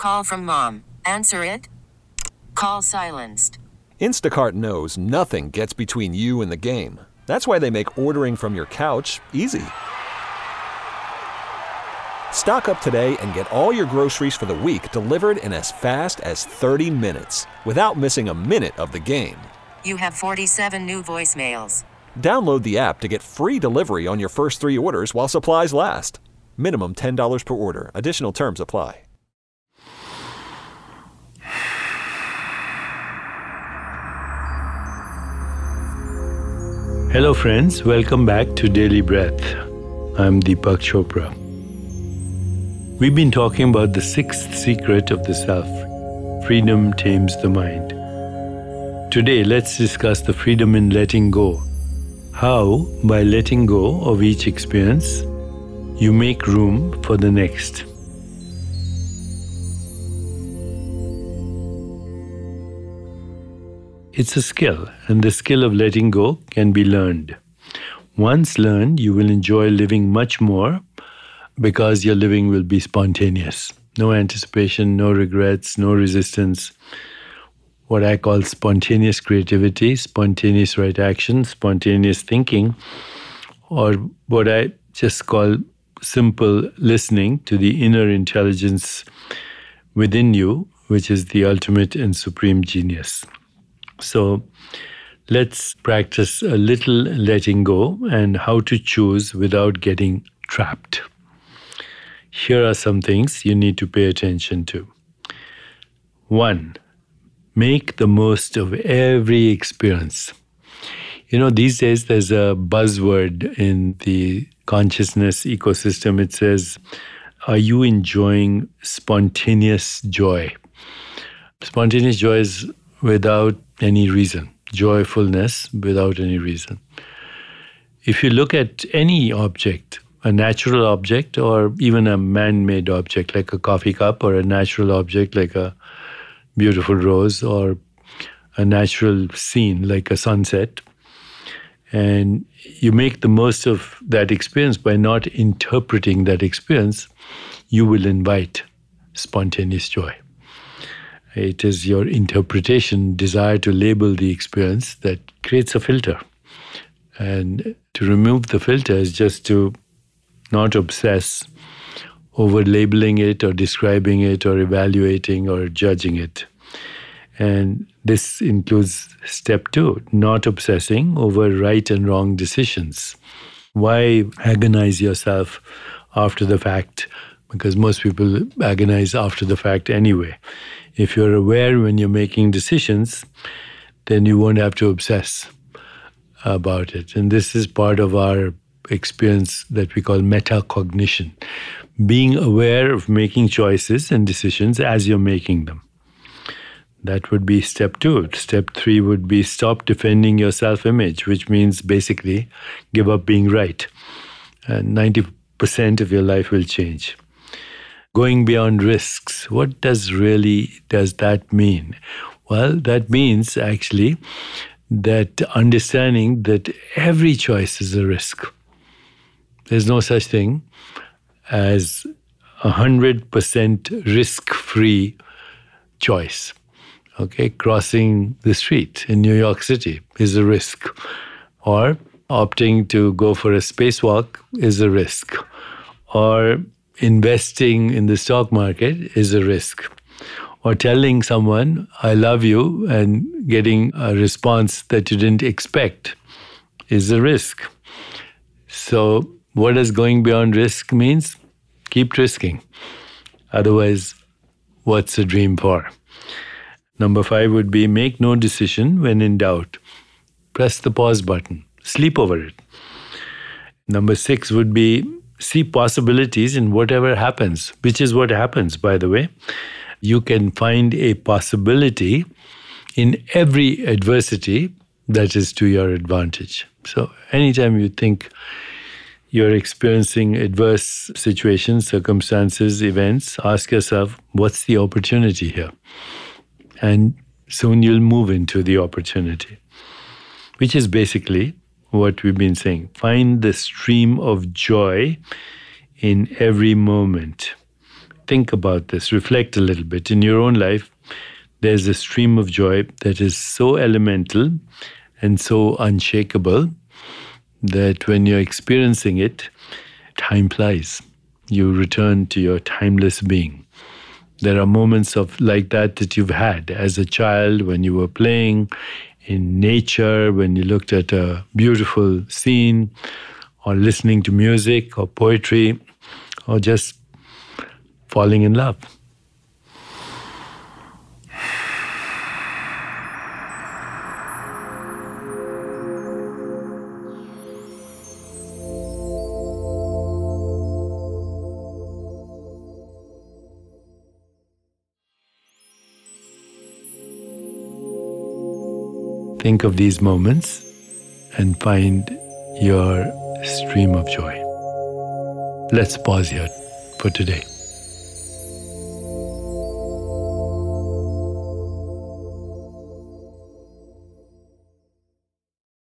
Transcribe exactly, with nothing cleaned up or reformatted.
Call from mom. Answer it. Call silenced. Instacart knows nothing gets between you and the game. That's why they make ordering from your couch easy. Stock up today and get all your groceries for the week delivered in as fast as thirty minutes without missing a minute of the game. You have forty-seven new voicemails. Download the app to get free delivery on your first three orders while supplies last. Minimum ten dollars per order. Additional terms apply. Hello friends, welcome back to Daily Breath. I'm Deepak Chopra. We've been talking about the sixth secret of the self. Freedom tames the mind. Today, let's discuss the freedom in letting go. How, by letting go of each experience, you make room for the next. It's a skill, and the skill of letting go can be learned. Once learned, you will enjoy living much more because your living will be spontaneous. No anticipation, no regrets, no resistance. What I call spontaneous creativity, spontaneous right action, spontaneous thinking, or what I just call simple listening to the inner intelligence within you, which is the ultimate and supreme genius. So let's practice a little letting go and how to choose without getting trapped. Here are some things you need to pay attention to. One, make the most of every experience. You know, these days there's a buzzword in the consciousness ecosystem. It says, are you enjoying spontaneous joy? Spontaneous joy is without any reason, joyfulness without any reason. If you look at any object, a natural object or even a man-made object like a coffee cup, or a natural object like a beautiful rose, or a natural scene like a sunset, and you make the most of that experience by not interpreting that experience, you will invite spontaneous joy. It is your interpretation, desire to label the experience that creates a filter. And to remove the filter is just to not obsess over labeling it or describing it or evaluating or judging it. And this includes step two, not obsessing over right and wrong decisions. Why agonize yourself after the fact? Because most people agonize after the fact anyway. If you're aware when you're making decisions, then you won't have to obsess about it. And this is part of our experience that we call metacognition. Being aware of making choices and decisions as you're making them. That would be step two. Step three would be stop defending your self-image, which means basically give up being right. And ninety percent of your life will change. Going beyond risks. What does really does that mean? Well, that means actually that understanding that every choice is a risk. There's no such thing as a hundred percent risk-free choice. Okay, crossing the street in New York City is a risk, or opting to go for a spacewalk is a risk, or investing in the stock market is a risk, or telling someone, I love you, and getting a response that you didn't expect is a risk. So what does going beyond risk means? Keep risking. Otherwise, what's a dream for? Number five would be make no decision when in doubt. Press the pause button. Sleep over it. Number six would be see possibilities in whatever happens, which is what happens, by the way. You can find a possibility in every adversity that is to your advantage. So anytime you think you're experiencing adverse situations, circumstances, events, ask yourself, what's the opportunity here? And soon you'll move into the opportunity, which is basically what we've been saying. Find the stream of joy in every moment. think about this, reflect a little bit. In your own life, there's a stream of joy that is so elemental and so unshakable that when you're experiencing it, time flies. You return to your timeless being. There are moments of like that that you've had as a child when you were playing in nature, when you looked at a beautiful scene, or listening to music or poetry, or just falling in love. Think of these moments and find your stream of joy. Let's pause here for today.